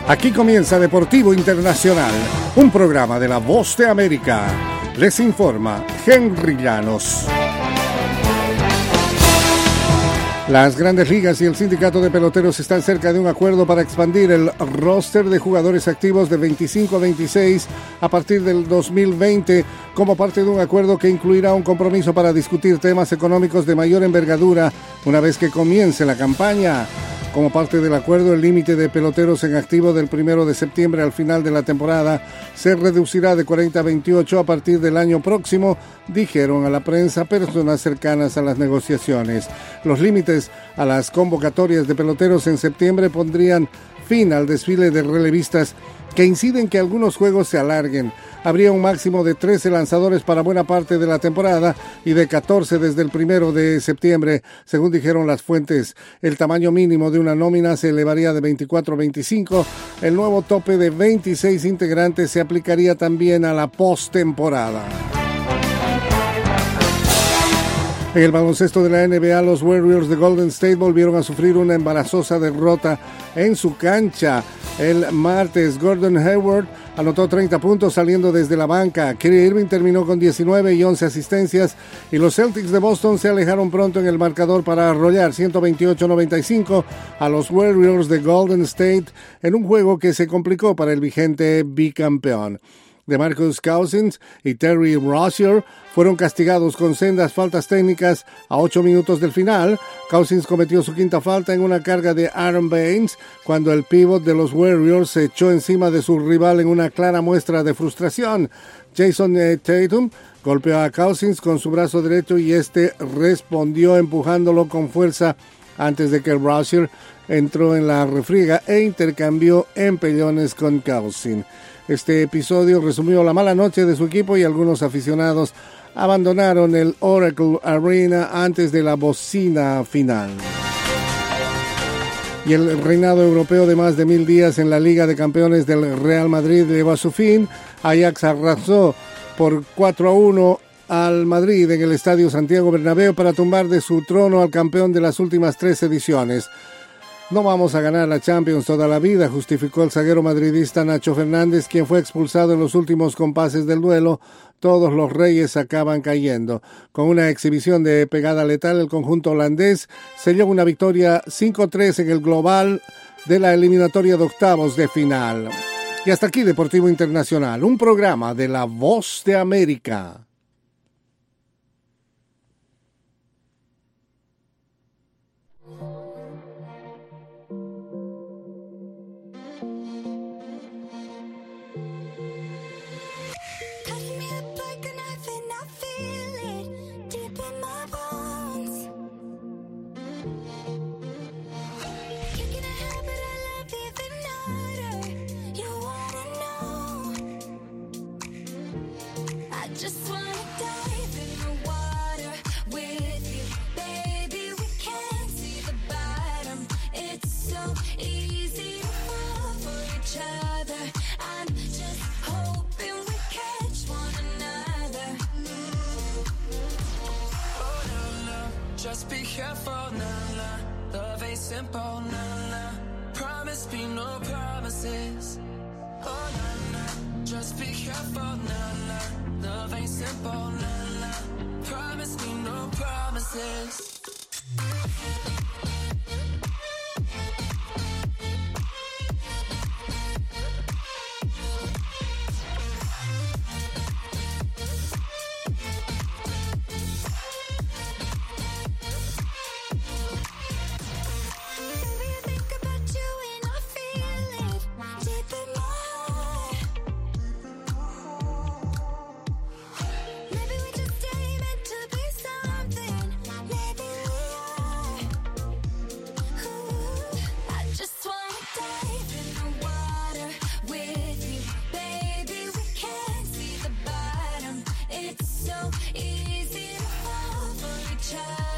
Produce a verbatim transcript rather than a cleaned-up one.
Aquí comienza Deportivo Internacional, un programa de La Voz de América. Les informa Henry Llanos. Las Grandes Ligas y el Sindicato de Peloteros están cerca de un acuerdo para expandir el roster de jugadores activos de veinticinco a veintiséis a partir del dos mil veinte, como parte de un acuerdo que incluirá un compromiso para discutir temas económicos de mayor envergadura una vez que comience la campaña. Como parte del acuerdo, el límite de peloteros en activo del primero de septiembre al final de la temporada se reducirá de cuarenta a veintiocho a partir del año próximo, dijeron a la prensa personas cercanas a las negociaciones. Los límites a las convocatorias de peloteros en septiembre pondrían fin al desfile de relevistas que inciden que algunos juegos se alarguen. Habría un máximo de trece lanzadores para buena parte de la temporada y de catorce desde el primero de septiembre, según dijeron las fuentes. El tamaño mínimo de una nómina se elevaría de veinticuatro a veinticinco. El nuevo tope de veintiséis integrantes se aplicaría también a la postemporada. En el baloncesto de la N B A, los Warriors de Golden State volvieron a sufrir una embarazosa derrota en su cancha. El martes, Gordon Hayward anotó treinta puntos saliendo desde la banca. Kyrie Irving terminó con diecinueve y once asistencias y los Celtics de Boston se alejaron pronto en el marcador para arrollar ciento veintiocho a noventa y cinco a los Warriors de Golden State en un juego que se complicó para el vigente bicampeón. DeMarcus Cousins y Terry Rozier fueron castigados con sendas faltas técnicas a ocho minutos del final. Cousins cometió su quinta falta en una carga de Aaron Baines cuando el pívot de los Warriors se echó encima de su rival en una clara muestra de frustración. Jason Tatum golpeó a Cousins con su brazo derecho y este respondió empujándolo con fuerza antes de que Rozier entró en la refriega e intercambió empellones con Cousins. Este episodio resumió la mala noche de su equipo y algunos aficionados abandonaron el Oracle Arena antes de la bocina final. Y el reinado europeo de más de mil días en la Liga de Campeones del Real Madrid llegó a su fin. Ajax arrasó por cuatro a uno al Madrid en el Estadio Santiago Bernabéu para tumbar de su trono al campeón de las últimas tres ediciones. No vamos a ganar la Champions toda la vida, justificó el zaguero madridista Nacho Fernández, quien fue expulsado en los últimos compases del duelo. Todos los reyes acaban cayendo. Con una exhibición de pegada letal, el conjunto holandés selló una victoria cinco a tres en el global de la eliminatoria de octavos de final. Y hasta aquí Deportivo Internacional, un programa de La Voz de América. Just be careful, nah, nah. Love ain't simple, nah, nah. Promise me no promises. Oh, nah, nah. Just be careful, nah, nah. Love ain't simple, nah, nah. Promise me no promises. Easy to fall for each other.